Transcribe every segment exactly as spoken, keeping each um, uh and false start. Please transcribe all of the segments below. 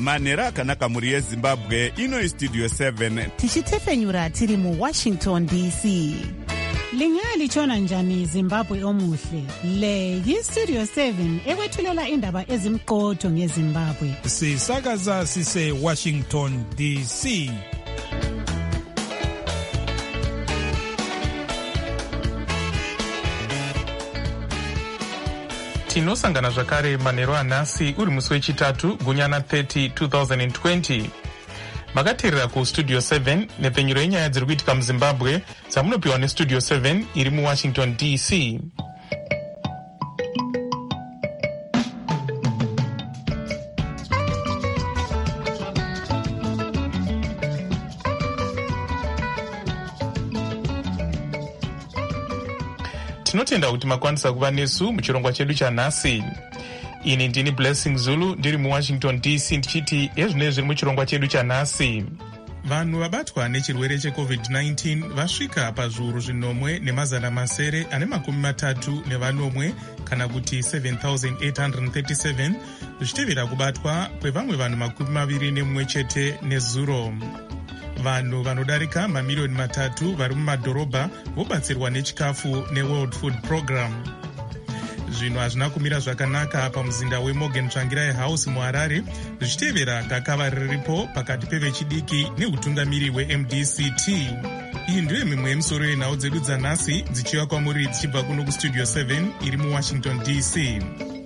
manhero akanaka mhuri yezimbabwe. Ino Studio seven tichitefenyura tiri mu Washington D C. Lingalitshona njani Zimbabwe omuhle? Le yi Studio seven ekwethulela indaba ezimqotho ngeZimbabwe. Sisakaza sise Washington D C. Tinosangana zvakare manhero anhasi uri musi wechitatu gunyana thirty twenty twenty. Makateerera ku Studio seven nepfenyuro yenyaya dziri kuitika muZimbabwe dzamunopiwa neStudio seven iri muWashington D C. Tinotenda kuti makwanisa kuva nesu muchirongwa chedu chanhasi. Ini ndini Blessing Zulu ndiri muWashington D C ndichiti ezvinezvi zviri muchirongwa chedu chanhasi. Vanhu vabatwa nechirwere checovid nineteen vasvika pazviuru zvinomwe nemazana masere ane makumi matatu nevanomwe kana kuti seven thousand eight hundred thirty-seven zvichitevera kubatwa kwevamwe vanhu makumi maviri nemumwe chete nezuro. Vanhu vanodarika mamiliyoni matatu vari mumadhorobha vobatsirwa nechikafu neWorld Food Program. Zvinhu hazvina kumira zvakanaka pamuzinda weMorgan Tsvangirai House muHarare zvichitevera gakava riripo pakati pevechidiki neutungamiri weM D C T. Iyi ndiyo mimwe yemisoro yenhau dzedu dzanhasi dzichiva kwamuri dzichibva kuno kuStudio seven iri muWashington D C.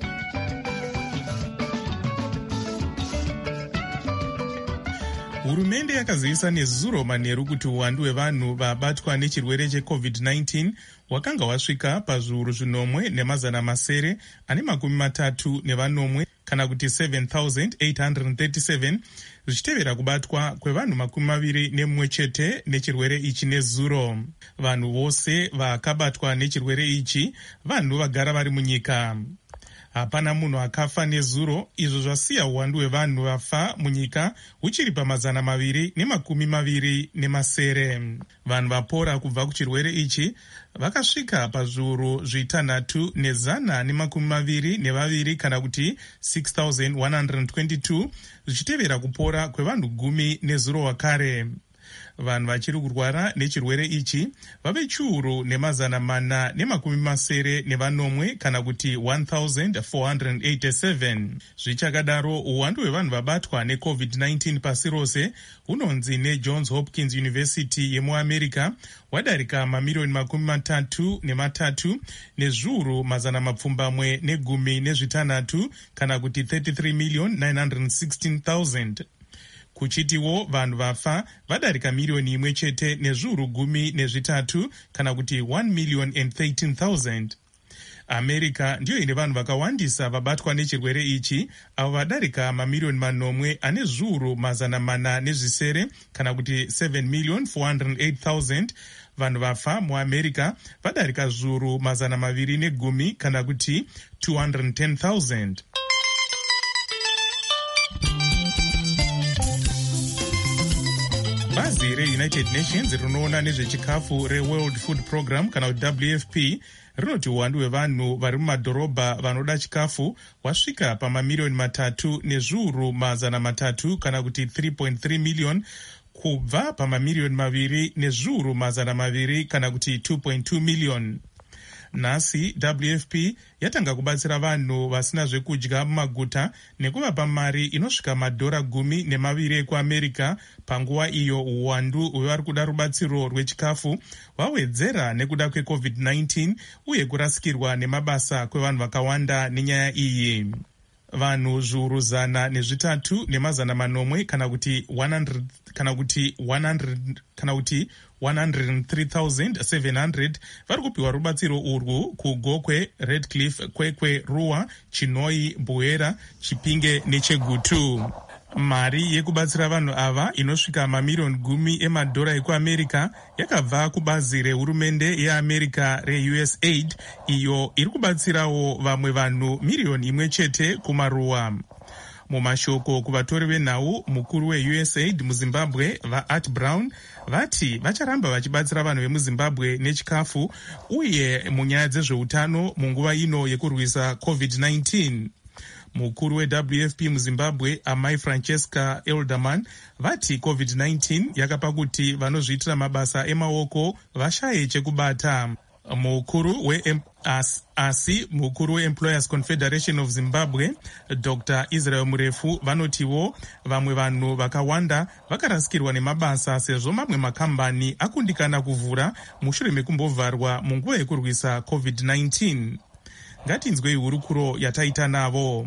Hurumende yakazivisa nezuro manheru kuti uwandu hwevanhu vabatwa nechirwere checovid nineteen wakanga wasvika pazviuru zvinomwe nemazana masere ane makumi matatu nevanomwe kana kuti seven thousand eight hundred thirty-seven zvichitevera kubatwa kwevanhu makumi maviri nemumwe chete nechirwere ichi nezuro. Vanhu vose vakabatwa nechirwere ichi vanhu vagara vari munyika. Hapana munhu akafa nezuro, izvo zvasiya uwandu hwevanhu vafa munyika huchiri pamazana maviri nemakumi maviri nemasere. Vanhu vapora kubva kuchirwere ichi vakasvika pazviuru zvitanhatu nezana nemakumi maviri nevaviri kana kuti six thousand one hundred twenty-two zvichitevera kupora kwevanhu gumi nezuro wakare. Vanhu vachiri kurwara nechirwere ichi vave chiuru nemazana mana nemakumi masere nevanomwe kana kuti one thousand four hundred eighty-seven. Zvichakadaro uwandu hwevanhu vabatwa necovid nineteen pasi rose hunonzi neJohns Hopkins University yemuAmerica wadarika mamiliyoni makumi matatu nematatu nezviuru mazana mapfumbamwe negumi nezvitanhatu kana kuti thirty-three million nine hundred sixteen thousand. Kuchitiwo vanhu vafa vadarika miliyoni imwe chete nezviuru gumi nezvitatu kana kuti one million and thirteen thousand. America ndiyo ine vanhu vakawandisa vabatwa nechirwere ichi avo vadarika mamiliyoni manomwe ane zviuru mazana mana nezvisere kana kuti seven million four hundred eight thousand. Vanhu vafa muAmerica vadarika zviuru mazana maviri negumi kana kuti two hundred ten thousand. Bazi reUnited Nations rinoona nezvechikafu reWorld Food Program kana kuti W F P rinoti uwandu hwevanhu vari mumadhorobha vanoda chikafu wasvika pamamiliyoni matatu nezviuru mazana matatu kana kuti three point three million kubva pamamiliyoni maviri nezviuru mazana maviri kana kuti two point two million. Nhasi W F P yatanga kubatsira vanhu vasina zvekudya mumaguta nekuvapa mari inosvika madhora gumi nemaviri ekuAmerica panguva iyo uwandu hwevari kuda rubatsiro rwechikafu wawedzera nekuda kwecovid nineteen uye kurasikirwa nemabasa kwevanhu vakawanda nenyaya iyi. Vanhu zviuru zana nezvitatu nemazana manomwe kana kuti one hundred kana kuti one hundred kana kuti one hundred three thousand seven hundred vari kupiwa rubatsiro urwu kuGokwe, Redcliffe, Kwekwe, Ruwa, Chinoi, Mbuera, Chipinge neChegutu. Mari yekubatsira vanhu ava inosvika mamiliyoni gumi emadhora ekuAmerica yakabva kubazi rehurumende yeAmerica reUSAID iyo iri kubatsirawo vamwe vanhu miliyoni imwe chete kumaruwa. Mumashoko kuvatori venhau, mukuru weUSAID muZimbabwe vaArt Brown vati vacharamba vachibatsira vanhu vemuZimbabwe nechikafu uye munyaya dzezveutano munguva ino yekurwisa covid nineteen. Mukuru we-W F P muZimbabwe Amai Francesca Elderman vati covid nineteen yakapa kuti vanozviitira mabasa emaoko vashaye chekubata. Mukuru we as, asi mukuru we-Employers Confederation of Zimbabwe Doctor Israel Murefu vanotiwo vamwe vanhu vakawanda vakarasikirwa nemabasa sezvo mamwe makambani akundikana kuvhura mushure mekumbovharwa munguva yekurwisa covid nineteen. Ngatinzwei hurukuro yataita navo.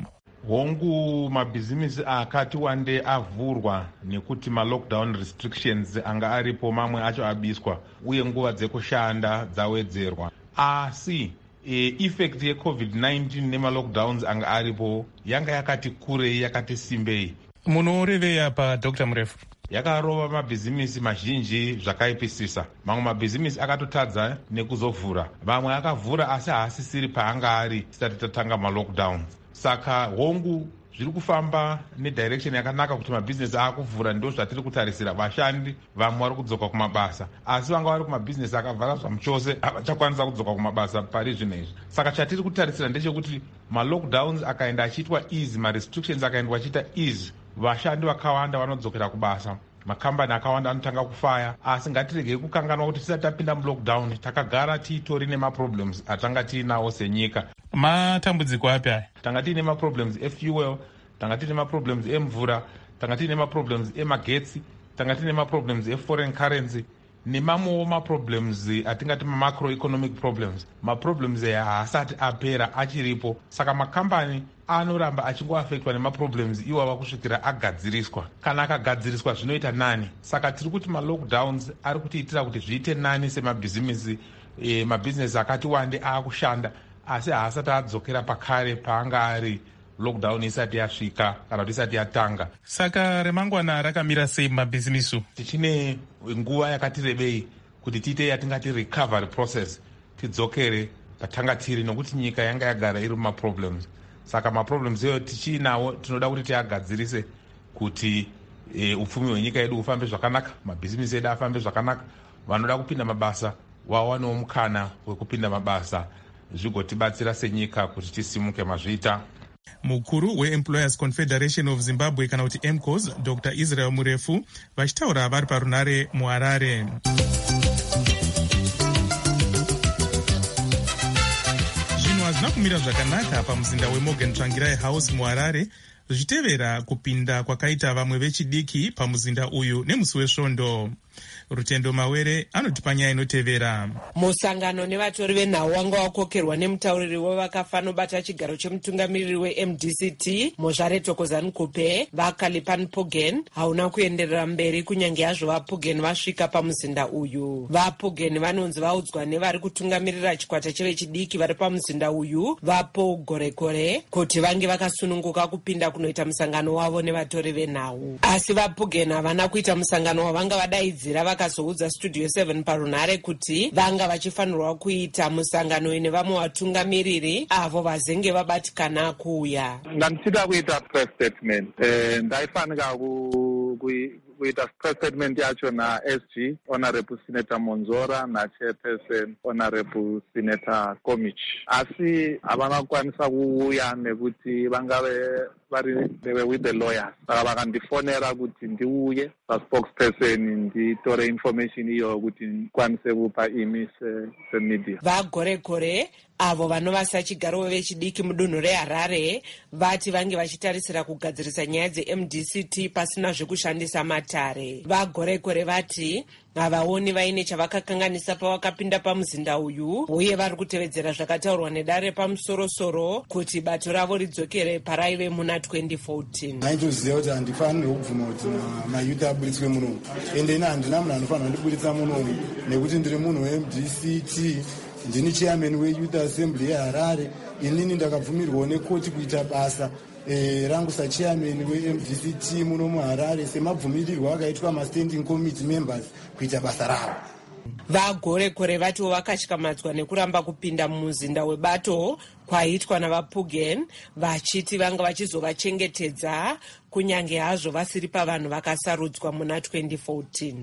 Hongu mabhizimisi akati wande avhurwa nekuti ma-lockdown restrictions anga aripo, mamwe acho abiswa uye nguva dzekushanda dzawedzerwa. Asi e, effect ye-covid nineteen nema-lockdowns anga aripo yanga yakati kurei, yakati simbei. Munorevei apa Doctor Murefu? Yakarova mabhizimisi mazhinji zvakaipisisa. Mamwe mabhizimisi akatotadza nekuzovhura, vamwe akavhura asi haasisiri paanga ari tisati tatanga ma-lockdowns. Saka hongu zviri kufamba nedirection yakanaka kuti mabhizinesi akuvhura, ndo zvatiri kutarisira. Vashandi vamwe vari kudzoka kumabasa, asi vanga vari kumabhizinesi akavhara zvamuchose havachakwanisa kudzoka kumabasa pari zvino izvi. Saka chatiri kutarisira ndechekuti ma-lockdowns akaenda achiitwa easy, ma-restrictions akaendwa achiita easy, vashandi vakawanda vanodzokera kubasa, makambani akawanda anotanga kufaya. Asi ngatiregei kukanganwa kuti tisati tapinda mulockdown takagara tiitori nemaproblems atanga tiinawo senyika. Matambudziko api aya? Tanga tiine maproblems efuel, tanga tiine maproblems emvura, tanga tiine maproblems emagetsi, tanga tiine maproblems eforeign currency, nemamwewo maproblems atingati macroeconomic problems. Maproblems aya haasati apera, achiripo. Saka makambani anoramba achingoafektwa nemaproblems iwava kusvikira agadziriswa. Kana akagadziriswa zvinoita nani. Saka tiri kuti ma-lockdowns ari kutiitira kuti zviite nani semabhizimisi, e, mabhizinesi akati wande aakushanda, asi haasati adzokera pakare paanga ari lockdown isati yasvika kana kuti isati yatanga. Saka remangwana rakamira sei mabhizimisi? Tichine nguva yakati rebei kuti tiite yatingati recovery process, tidzokere patanga tiri, nokuti nyika yanga yagara iri mumaproblems. Saka maproblems iyoyo tichiinawo tinoda kuti tiagadzirise kuti e, upfumi hwenyika yedu ufambe zvakanaka, mabhizimisi edu afambe zvakanaka, vanoda kupinda mabasa wawanewo mukana wekupinda mabasa, zvigotibatsira senyika kuti tisimuke mazvita. Mukuru we-Employers Confederation of Zimbabwe kana kuti M C O S Doctor Israel Murefu vachitaura vari parunare muHarare. Zvinhu hazvina kumira zvakanaka pamuzinda weMorgan Tsvangirai House muHarare zvichitevera kupinda kwakaita vamwe vechidiki pamuzinda uyu nemusi wesvondo. Rutendo Mawere anotipa nyaya inotevera. Musangano nevatori venhau wanga wakokerwa nemutauriri wevakafa anobata chigaro chemutungamiriri we-M D C T Mozvare Thokozani Kupe vaKalipan Puggen hauna kuenderera mberi kunyange yazvo vaPuggen vasvika pamuzinda uyu. VaPuggen vanonzi vaudzwa nevari kutungamirira chikwata chevechidiki vari pamuzinda uyu vaPaul Gorekore kuti vange vakasununguka kupinda kunoita musangano wavo nevatori venhau. Asi vaPuggen havana kuita musangano wavanga vadaidzira, vakazoudza Studio seven parunare kuti vanga vachifanirwa kuita musangano nevamwe vatungamiriri avo vazenge vabatikana kuuya. Ndanditida kuita press statement. Eh, ndaifanika ku kuita press statement yacho na S G Honorable Senator Monzora na Chairperson Honorable Senator Komich. Asi havana kukwanisa kuuya nekuti vangave vari they were with the lawyers. Saka vakandifonera kuti ndiuye paspokesperson nditore information iyo kuti ndikwanise kupa imi semedia. VaGorekore avo vanovasa chigaro vechidiki mudunhu reHarare vati vange vachitarisira kugadzirisa nyaya dze-M D C T pasina zvekushandisa matare. VaGorekore vati havaoni vaine chavakakanganisa pavakapinda pamuzinda uyu uye vari kutevedzera zvakataurwa nedare pamusorosoro kuti bato ravo ridzokere paraive muna twenty fourteen. Naitoziva kuti handifanirwe kubvuma kuti mayuthi aburitswe munomu, ende ina handina munhu anofanirwa kundiburitsa munomu nekuti ndiri munhu we-M D C T, ndini chairman we-Youth Assembly yeHarare. Inini ndakabvumirwawo nekoti kuita basa e, rangu sachairman we-M D C T muno muHarare semabvumirirwo akaitwa ma-standing committee members kuita basa ravo. VaGorekore vatiwo vakashikamatswa nekuramba kupinda mumuzinda webato kwaiitwa navaPuggen vachiti vanga vachizovachengetedza kunyange hazvo vasiri pavanhu vakasarudzwa muna twenty fourteen.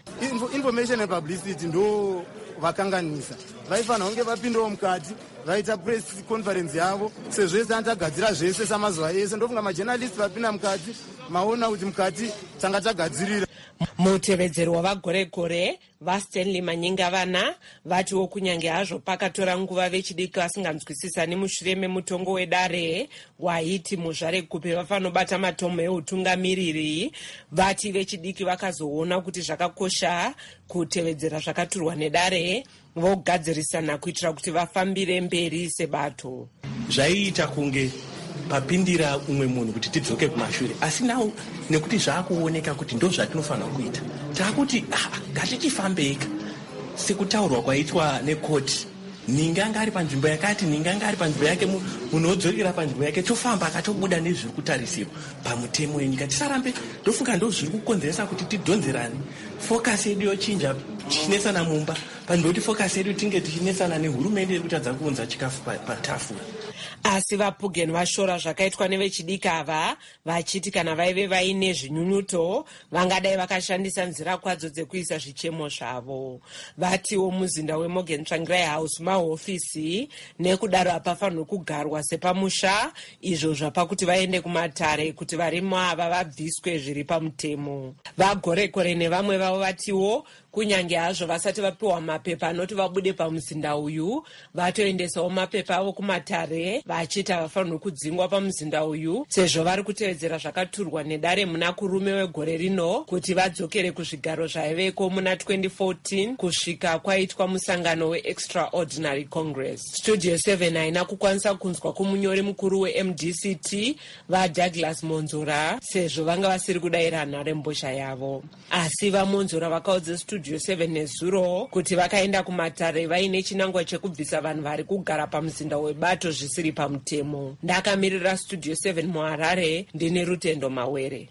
Information and publicity ndo vakanganisa. Vaifanira kunge vapindawo mukati vaita press conference yavo sezvese antagadzira zvese samazuva ese. Ndofunga majournalist vapinda mukati maona kuti mukati tanga tagadzirira. Mutevedzeri wavagoregore vaStanley Manyingavana vatiwo kunyange hazvo pakatora nguva vechidiki vasinganzwisisani mushure memutongo wedare waiti muzvaregupe vafanobata matomo eutungamiriri, vati vechidiki vakazoona kuti zvakakosha kutevedzera zvakaturwa nedare vogadzirisana kuitira kuti vafambire mberi sebato. Zvaiita kunge papindira umwe munhu kuti tidzoke kumashure, asi nawo nekuti zvaakuoneka kuti ndo zvatinofanira kuita takuti ah, ngatichifambeka sekutaurwa kwaitwa nekoti. Ninganga ari panzvimbo yakati, ninganga ari panzvimbo yake, munhu odzokera panzvimbo yake, tofamba akatobuda nezviri kutarisirwa pamutemo wenyika. Tisarambe ndofunga ndo zviri kukonzeresa kuti tidhonzerane. Focus yedu yochinja tichinesana mumba panzvimbo kuti focus yedu tinge tichinesana nehurumende iri kutadza kuunza chikafu patafura. Asi vaPuggen vashora zvakaitwa nevechidiki ava, vachiti kana vaive vaine zvinyunyuto vangadai vakashandisa nzira kwadzo dzekuisa zvichemo zvavo. Vatiwo muzinda weMorgan Tsvangirai House mahofisi nekudaro hapafanirwi kugarwa sepamusha, izvo zvapakuti vaende kumatare kuti varimo ava vabviswe zviri pamutemo. Vagorekore nevamwe vavo vatiwo kunyange hazvo vasati vapiwa mapepa anoti vabude pamuzinda uyu, vatoendesawo mapepa avo kumatare vachiti havafanirwi kudzingwa pamuzinda uyu sezvo vari kutevedzera zvakaturwa nedare muna kurume wegore rino kuti vadzokere kuzvigaro zvaiveko muna twenty fourteen kusvika kwaitwa musangano weExtraordinary Congress. Studio seven haina kukwanisa kunzwa kumunyori mukuru weM D C T vaDouglas Monzora sezvo vanga vasiri kudayira nharembozha yavo. Asi vaMonzora vakaudza Studio seven nezuro kuti vakaenda kumatare vaine chinangwa chekubvisa vanhu vari kugara pamuzinda webato zvisiri pamutemo. Ndakamirira Studio seven muHarare, ndine Rutendo Mawere.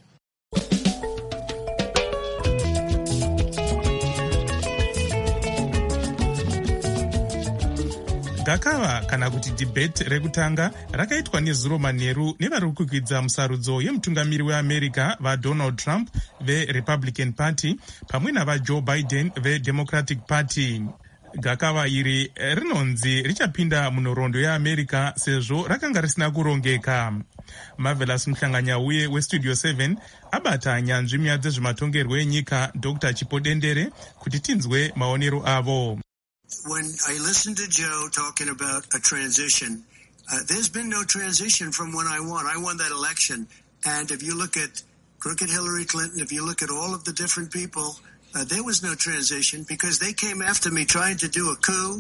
Gakava kana kuti debate rekutanga rakaitwa nezuro manheru nevari kukwidza musarudzo yemutungamiri weAmerica vaDonald Trump veRepublican Party pamwe navaJoe Biden veDemocratic Party. Gakava iri rinonzi richapinda munhoroondo yeAmerica sezvo rakanga risina kurongeka. Marvelous Mhlanganyauye weStudio seven abata nyanzvi nyaya dzezvematongerwo enyika Doctor Chipodendere kuti tinzwe maonero avo. When I listened to Joe talking about a transition, uh, there's been no transition from when I won. I won that election. And if you look at crooked Hillary Clinton, if you look at all of the different people, uh, there was no transition because they came after me trying to do a coup.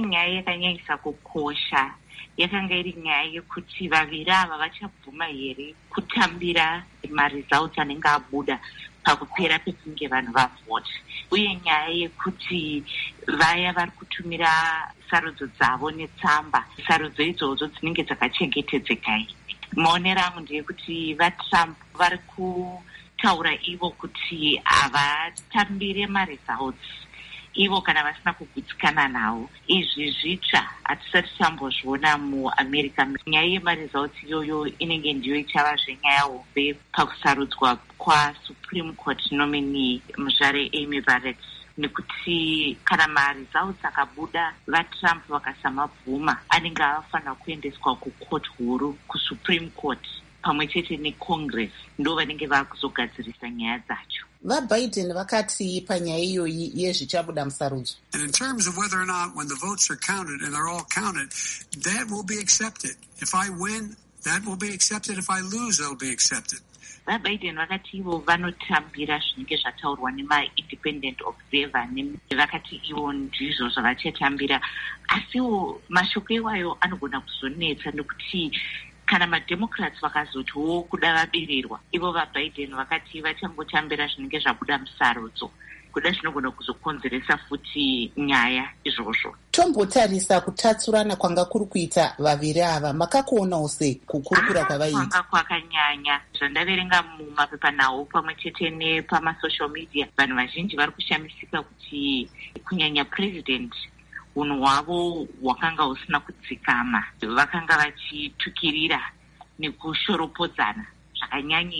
yakanga iri nyaya yekuti vaviri ava vachabvuma here kutambira maresults anenge abuda pakupera pekunge vanhu vavhota, uye nyaya yekuti vaya vari kutumira sarudzo dzavo netsamba, sarudzo idzodzo dzinenge dzakachengetedzeka. Maonero angu ndeyekuti vaTrump vari kutaura ivo kuti havatambire maresults ivo kana vasina kugutsikana nawo. Izvi zvitsva hatisati tambozviona muAmerica. Nyaya yemaresults iyoyo inenge ndiyo ichava zvenyaya hombe pakusarudzwa kwaSupreme Court nominee muzvare Amy Barrett, nekuti kana maresults akabuda vaTrump vakasamabvuma anenge avafanira kuendeswa kucourt huru, kuSupreme Court pamwe chete neCongress, ndo vanenge vakuzogadzirisa nyaya dzacho. VaBiden vakati panyaya iyoyi yezvichabuda musarudzo. And in terms of whether or not when the votes are counted and they're all counted, that will be accepted. If I win, that will be accepted. If I lose, that'll be accepted. VaBiden vakati ivo vanotambira zvinenge zvataurwa nema-independent observer, vakati ivo ndizvo zvavachatambira. Asiwo mashoko iwayo anogona kuzonetsa nekuti kana maDemocrats vakazotiwo kuda vabererwa, ivo vaBiden vakati vachangotambira zvinenge zvabuda musarudzo, kuda zvinogona kuzokonzeresa futi nyaya izvozvo. Tombotarisa kutatsurana kwanga kuri kuita vaviri ava, makakuonawo sei kukurukura kwavaita? Kwanga kwakanyanya. Zvandaverenga mumapepanhau pamwe chete nepamasocial media, vanhu vazhinji vari kushamisika kuti kunyanya president unhu hwavo hwakanga husina kudzikama. Vakanga vachitukirira nekushoropodzana zvakanyanyisa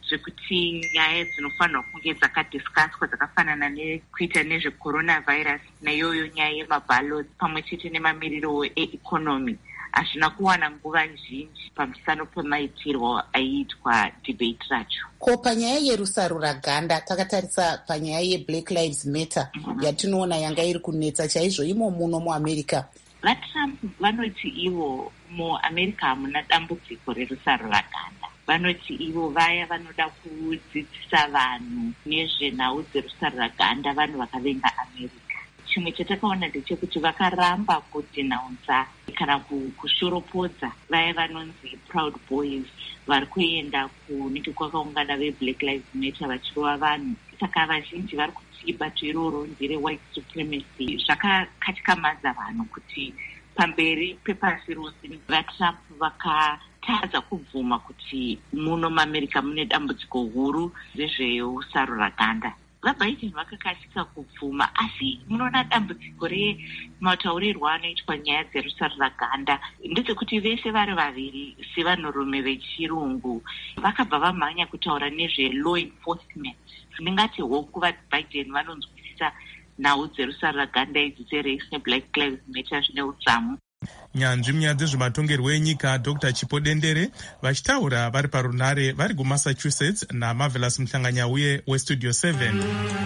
zvekuti nyaya dzinofanirwa kunge dzakadhiskaswa dzakafanana nekuita nezvecoronavirus neiyoyo nyaya yemabhaloti pamwe chete nemamiriro eikonomi hazvina kuwana nguva zhinji pamusano pemaitirwo aiitwa debate racho. Ko panyaya yerusarura ganda takatarisa panyaya yeBlack Lives Matter mm-hmm. yatinoona yanga iri kunetsa chaizvo imo muno muAmerica. VaTrump vanoti ivo muAmerica hamuna dambudziko rerusarura ganda. Vanoti ivo vaya vanoda kudzidzisa vanhu nezvenhau dzerusarura ganda vanhu vakavenga America. Chimwe chatakaona ndechekuti vakaramba kudhinaunza kana kushoropodza vaya vanonzi Proud Boys vari kuenda kunenge kwakaungana veBlack Lives Matter vachirova vanhu. Saka vazhinji vari kuti bato iroro ndere white supremacy. Zvakakatyamaza vanhu kuti pamberi pepasi rose vaTrump vakatadza kubvuma kuti muno muAmerica mune dambudziko huru rezveusarura ganda. VaBiden vakakasika kubvuma, asi munoona dambudziko remaurirwo anoitwa nyaya dzerusarura ganda ndedzekuti vese vari vaviri sevanhurume vechirungu vakabva vamhanya kutaura nezvelaw enforcement. Ndingati hoku vaBiden vanonzwisisa nhau dzerusarura ganda idzi dzerace neBlack Lives Matter zvine udzamu. Nyanzvi munyaya dzezvematongerwo enyika Doctor Chipo Dendere vachitaura vari parunare vari kuMassachusetts naMarvelous Muhlanganyauye weStudio seven.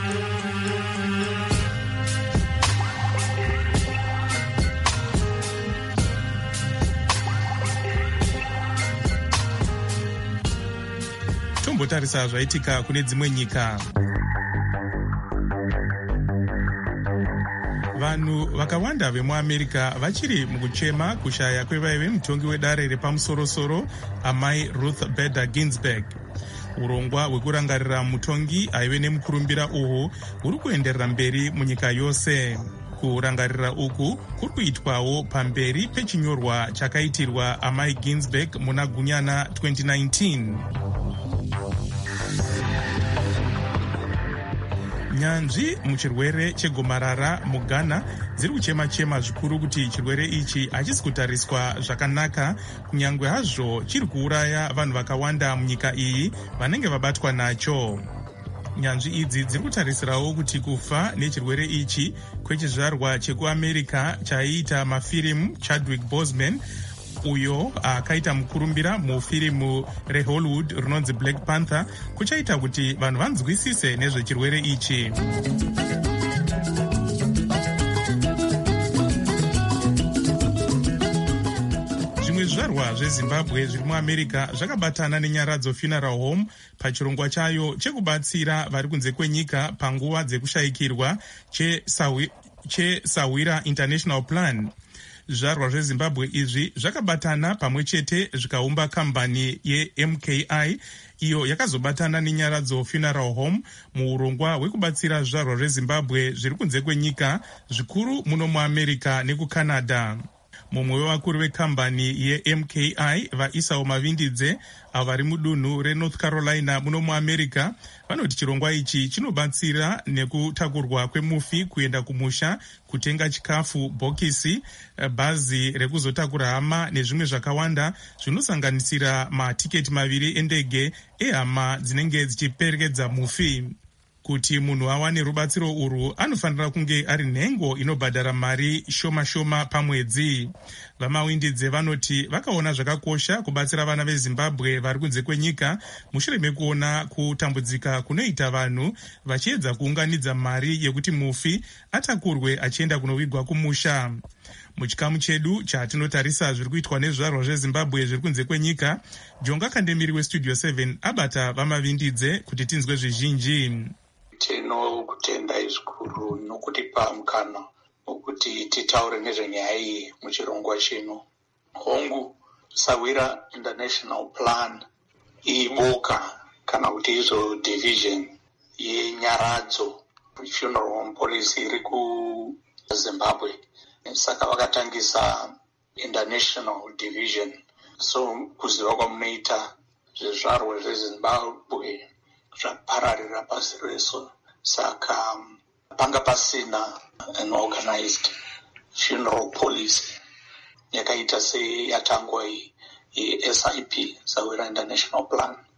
Tombotarisa zvaitika kune dzimwe nyika. Vanhu vakawanda vemuAmerica vachiri mukuchema kushaya kwevaive mutongi wedare repamusorosoro amai Ruth Bader Ginsburg. Urongwa hwekurangarira mutongi aive nemukurumbira uhu huri kuenderera mberi munyika yose. Kurangarira uku kuri kuitwawo pamberi pechinyorwa chakaitirwa amai Ginsburg muna Gunyana twenty nineteen. Nyanzvi muchirwere chegomarara muGhana dziri kuchema-chema zvikuru kuti chirwere ichi hachisi kutariswa zvakanaka kunyangwe hazvo chiri kuuraya vanhu vakawanda munyika iyi vanenge vabatwa nacho. Nyanzvi idzi dziri kutarisirawo kuti kufa nechirwere ichi kwechizvarwa chekuAmerica chaiita mafirimu Chadwick Boseman uyo akaita mukurumbira mufirimu reHollywood rinonzi Black Panther kuchaita kuti vanhu vanzwisise nezvechirwere ichi. Zvimwe zvizvarwa zveZimbabwe zviri muAmerica zvakabatana neNyaradzo Funeral Home pachirongwa chayo chekubatsira vari kunze kwenyika panguva dzekushayikirwa cheSawira International Plan. Zvizvarwa zveZimbabwe izvi zvakabatana pamwe chete zvikaumba kambani yeM K I iyo yakazobatana neNyaradzo Funeral Home muurongwa hwekubatsira zvizvarwa zveZimbabwe zviri kunze kwenyika zvikuru muno muAmerica nekuCanada. Mumwe wevakuru vekambani yeM K I vaIsao Mavindidze avo vari mudunhu reNorth Carolina muno muAmerica vanoti chirongwa ichi chinobatsira nekutakurwa kwemufi kuenda kumusha, kutenga chikafu, bhokisi, bhazi rekuzotakura hama nezvimwe zvakawanda zvinosanganisira matiketi maviri endege ehama dzinenge dzichiperekedza mufi. Kuti munhu awane rubatsiro urwu anofanira kunge ari nhengo inobhadhara mari shoma shoma pamwedzi. VaMawindidze vanoti vakaona zvakakosha kubatsira vana veZimbabwe vari kunze kwenyika mushure mekuona kutambudzika kunoita vanhu vachiedza kuunganidza mari yekuti mufi atakurwe achienda kunovigwa kumusha. Muchikamu chedu chatinotarisa zviri kuitwa nezvizvarwa zveZimbabwe zviri kunze kwenyika, Jonga Kandemiri weStudio seven abata vaMavindidze kuti tinzwe zvizhinji. Tinokutendai zvikuru nokutipa mukana wokuti titaure nezvenyaya iyi muchirongwa chino. Hongu Sawira International Plan iboka kana kuti izo division yeNyaradzo Funeral Home Policy iri kuZimbabwe. Saka vakatangisa International Division. So kuziva kwamunoita zvizvarwa zveZimbabwe zvapararira pasi rese. Saka panga pasina an organized funeral policy yakaita seyatangwa yeS I P, Sawira International Plan.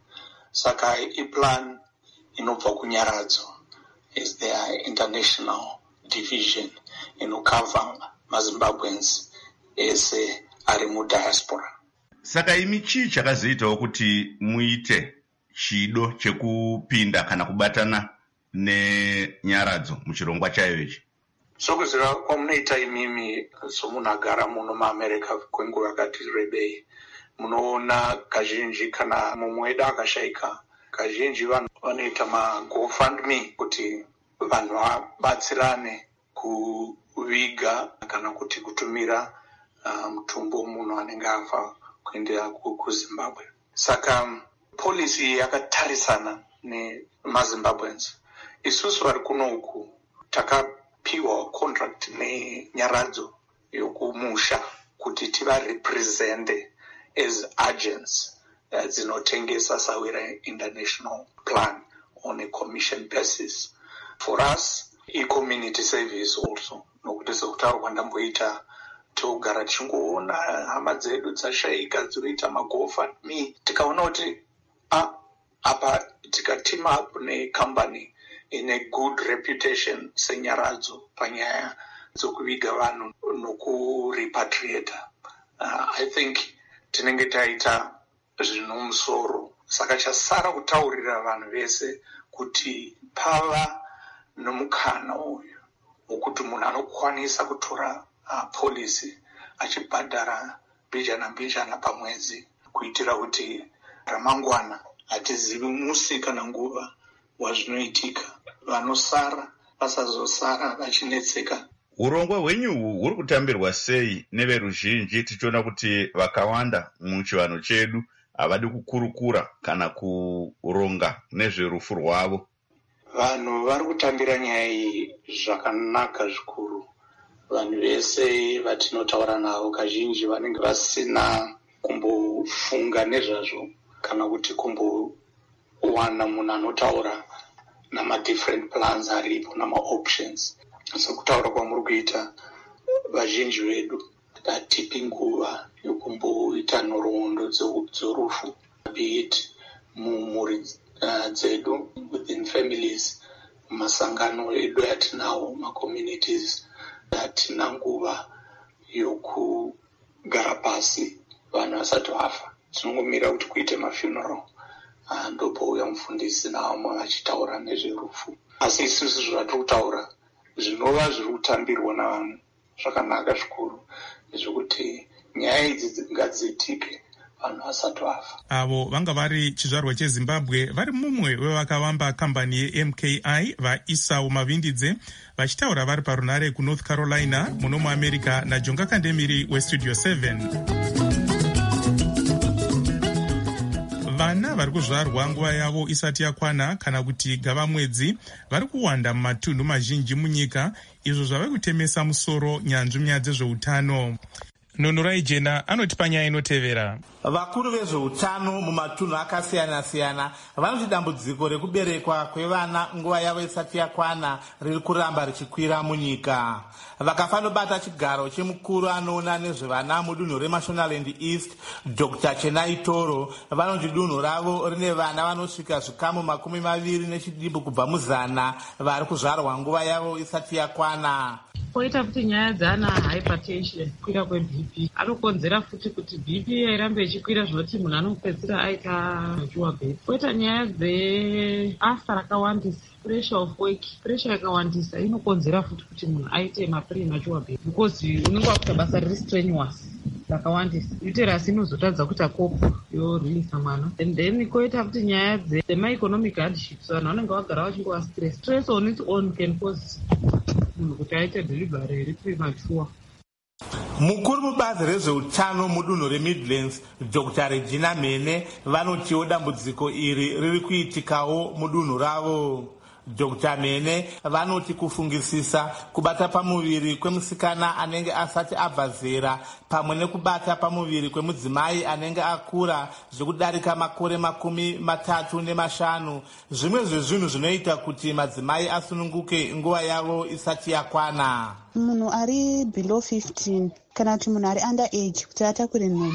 saka iplan inobva kunyaradzo is their international division inokava mazimbabweans ese ari mudiaspora. Saka imi chii chakazoitawo kuti muite chido chekupinda kana kubatana nenyaradzo muchirongwa chayo ichi? Sokuziva kwamunoita imimi somunhu agara muno muamerica kwenguva yakati rebei, munoona kazhinji kana mumwe wedu akashayika, kazhinji vanhu vanoita magofundme kuti vanhu vabatsirane kuviga kana kuti kutumira uh, mutumbo munhu anenge afa kuendera kuzimbabwe. Saka polisi yakatarisana nemazimbabweans. Isusu vari kuno uku takapiwa contract nenyaradzo yokumusha kuti tivarepresente as agents uh, dzinotengesa Sawira International Plan on a commission basis. For us, e-community service also. Nokuti sekutaura kwandamboita togara tichingoona hama dzedu dzashayika dzinoita magofundme, tikaona kuti ah, apa tikateam up necompany ine good reputation senyaradzo panyaya dzokuviga vanhu nokurepatriata. Uh, I think tinenge taita zvinomusoro. Saka chasara kutaurira vanhu vese kuti pava nomukana uyu wokuti munhu anokwanisa kutora uh, polisi achibhadhara mbijana mbijana pamwedzi kuitira kuti ramangwana hatizivi musi kana nguva wazvinoitika, vanosara vasazosara vachinetseka. Urongwa hwenyu huri kutambirwa sei neveruzhinji, tichiona kuti vakawanda muchivanhu chedu havadi kukurukura kana kuronga nezverufu rwavo? Vanhu vari kutambira nyaya iyi zvakanaka zvikuru. Vanhu vese vatinotaura navo kazhinji vanenge vasina kumbofunga nezvazvo kana kuti kumbowana munhu anotaura nama-different plans aripo nama-options. Sekutaura kwamuri kuita, vazhinji vedu hatipi nguva yokumboita nhoroondo dzorufu, be it mumhuri uh, dzedu, within families, masangano edu atinawo, ma-communities, hatina nguva yokugara pasi vanhu vasati vafa. Tinongomira kuti kuite mafuneral, uh, ndopouya mufundisi navamwe vachitaura nezverufu. Asi isusu zvatiri kutaura zvinova zviri kutambirwa navanhu zvakanaka zvikuru zvekuti nyaya idzi ngadziitike vanhu vasati vafa. Avo vanga vari chizvarwa cheZimbabwe vari mumwe wevakavamba kambani yeM K I vaIsau Mavindidze vachitaura vari parunare kuNorth Carolina muno muAmerica naJonga Kandemiri weStudio seven. Vana vari kuzvarwa nguva yavo isati yakwana kana kuti gavamwedzi vari kuwanda mumatunhu mazhinji munyika, izvo zvave kutemesa musoro nyanzvi nyaya dzezveutano. Nunurai Jena anoti panyaya inotevera. Vakuru vezveutano mumatunhu akasiyana-siyana vanoti dambudziko rekuberekwa kwevana nguva yavo isati yakwana riri kuramba richikwira munyika. Vakafanobata chigaro chemukuru anoona nezvevana mudunhu reMashonaland East, Doctor Chenai Toro, vanoti dunhu ravo rine vana vanosvika zvikamu makumi maviri nechidimbu kubva muzana vari kuzvarwa nguva yavo isati yakwana. Poita futi nyaya dzana hypertension, kukwira kwe-B P anokonzera futi kuti B P irambe ichikwira zvinoti munhu anopedzisira aita machuwa bhedhi. Poita nyaya dzeasa rakawandisa, pressure of work, pressure yakawandisa inokonzera futi kuti munhu aite mapremature bhedhi because unenge wakuita basa riri strenuous rakawandisa. Uterus inozotadza kuti akopo yoreleasa mwana. And then koita futi nyaya dzema-economic hardships, vanhu vanenge vagara vachingova stress. Stress on its own can cause munhu kuti aite delivery iri premature. Mukuru mubazi rezveutano mudunhu reMidlands, Doctor Regina Mene, vanotiwo dambudziko iri riri kuitikawo mudunhu ravo. Doctor Mene vanoti kufungisisa kubata pamuviri kwemusikana anenge asati abva zera pamwe nekubata pamuviri kwemudzimai anenge akura zvekudarika makore makumi matatu nemashanu zvimwe zvezvinhu zvinoita kuti madzimai asununguke nguva yavo isati yakwana. Munhu ari below fifteen kana kuti munhu ari under age kuti atakure nhumbu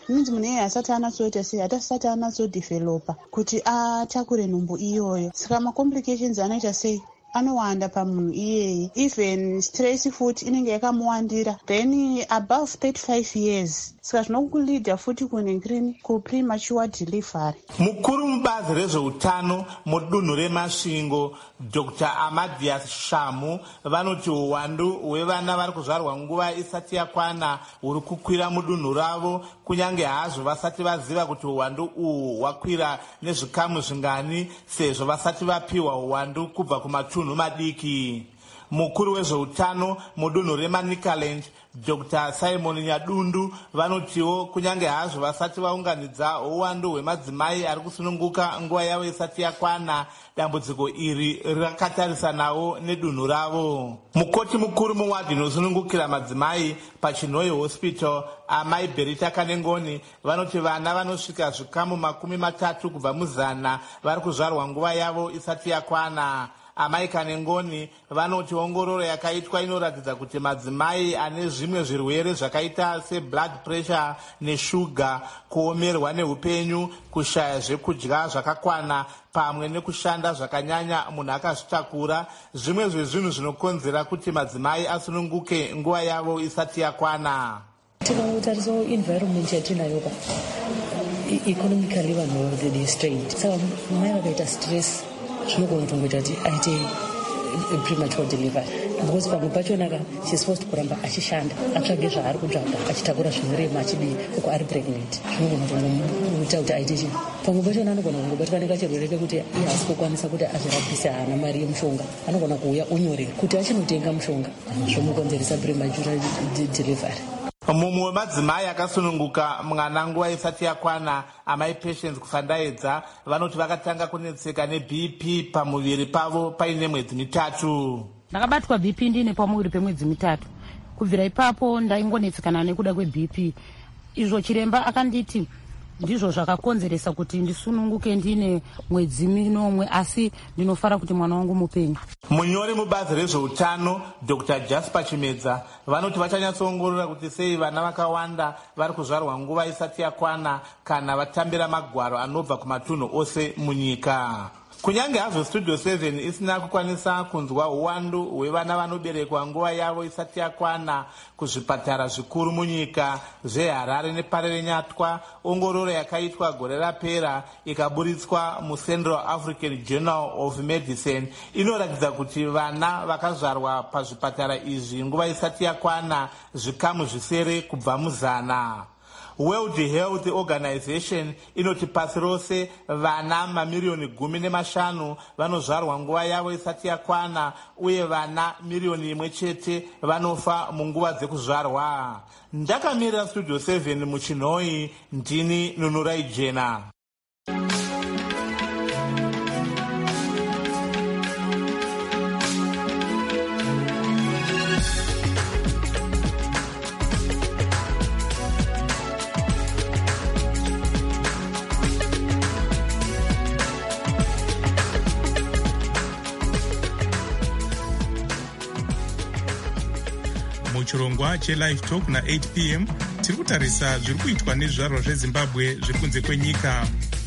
inonzi munhu iyeye asati anatsoita sei hatasati anatsodevhelopa kuti atakure nhumbu iyoyo. Saka macomplications anoita sei anowanda pamunhu iyeye, even stress futi inenge yakamuwandira, then above thirty-five years. Saka zvinokulidha futi kunengirini kupremature delivery. Mukuru mubazi rezveutano mudunhu reMasvingo Doctor Amadias Shamu vanoti uwandu hwevana vari kuzvarwa nguva isati yakwana huri kukwira mudunhu ravo, kunyange hazvo vasati vaziva kuti uwandu uhu hwakwira nezvikamu zvingani sezvo vasati vapiwa uwandu kubva kumatunhu madiki. Mukuru wezveutano mudunhu reManicaland Doctor Simon Nyadundu vanotiwo kunyange hazvo vasati vaunganidza uwandu hwemadzimai ari kusununguka nguva yavo isati yakwana, dambudziko iri rakatarisanawo nedunhu ravo. Mukoti mukuru muwadhi inosunungukira madzimai paChinhoyi Hospital amai Berita Kanengoni vanoti vana vanosvika zvikamu makumi matatu kubva muzana vari kuzvarwa nguva yavo isati yakwana. Amai Kanengoni vanoti ongororo yakaitwa inoratidza kuti madzimai ane zvimwe zvirwere zvakaita seblood pressure neshuga, kuomerwa neupenyu, kushaya zvekudya zvakakwana pamwe nekushanda zvakanyanya munhu akazvitakura, zvimwe zvezvinhu zvinokonzera kuti madzimai asununguke nguva yavo isati yakwana. Tikatarisa environment yatinayo pa economically vanhu vede strained, saka mai vakaita stress zvinogona kutongoita kuti aite premature delivery, because pamwe pachonaka she's supposed kuramba achishanda atsvage zvaari kutsvaga achitakura zvinorema achidii uko ari pregnant, zvinogona kutongoita kuti aite chii. Pamwe pachona anogona kungobatwa nekachirwere kekuti iye haasi kukwanisa kuti azvirapise, haana mari yemushonga, anogona kuuya onyorera kuti achinotenga mushonga, zvomukonzeresa premature delivery. Mumwe wemadzimai akasununguka mwana nguva isati yakwana, amai Patience Kusandaedza vanoti vakatanga kunetseka neB P pamuviri pavo paine mwedzi mitatu. Ndakabatwa B P ndine pamuviri pemwedzi mitatu. Kubvira ipapo ndaingonetsekana nekuda kweB P. Izvo chiremba akanditi ndizvo zvakakonzeresa kuti ndisununguke ndine mwedzi minomwe, asi ndinofara kuti mwana wangu mupenyu. Munyori mubazi rezveutano Doctor Jasper Chimedza vanoti vachanyatsoongorora kuti sei vana vakawanda vari kuzvarwa nguva isati yakwana kana vatambira magwaro anobva kumatunhu ose munyika. Kunyange hazvo Studio seven isina kukwanisa kunzwa uwandu hwevana vanoberekwa nguva yavo isati yakwana kuzvipatara zvikuru munyika zveHarare neParerenyatwa, ongororo yakaitwa gore rapera ikaburitswa muCentral African Journal of Medicine inoratidza kuti vana vakazvarwa pazvipatara izvi nguva isati yakwana zvikamu zvisere kubva muzana. World Health Organization inoti pasi rose vana mamirioni gumi nemashanu vanozvarwa nguva yavo isati yakwana, uye vana milioni imwe chete vanofa munguva dzekuzvarwa. Ndakamirira Studio seven muChinhoyi, ndini Nunurai Jena. Muchirongwa cheLive Talk na eight p m tiri kutarisa zviri kuitwa nezvizvarwa zveZimbabwe zviri kunze kwenyika.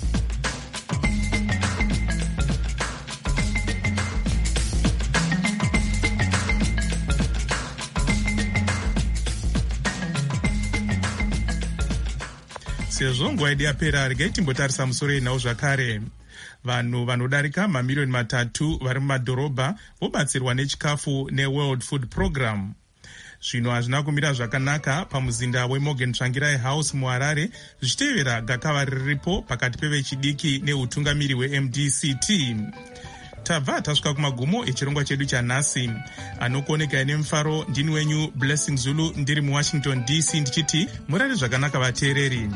Sezvo nguva yedu yapera, regai timbotarisa musoro yenhau zvakare. Vanhu vanodarika mamiliyoni matatu vari mumadhorobha vobatsirwa nechikafu neWorld Food Program. Zvino hazvina kumira zvakanaka pamuzinda weMorgan Tsvangirai House muHarare, zvichitevera gakava riripo pakati pevechidiki neutungamiri weM D C T. Tabva tasvika kumagumo echirongwa chedu chanhasi. Anokuonekai nemufaro ndini wenyu Blessing Zulu, ndiri muWashington D C, ndichiti murare zvakanaka vateereri.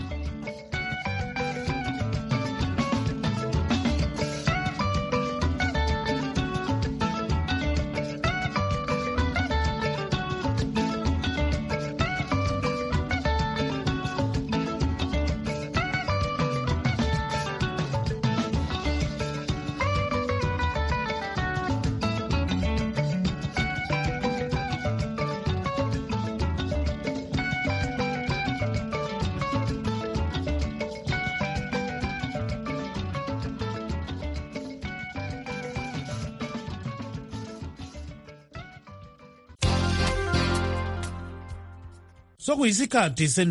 sokuyisikhathi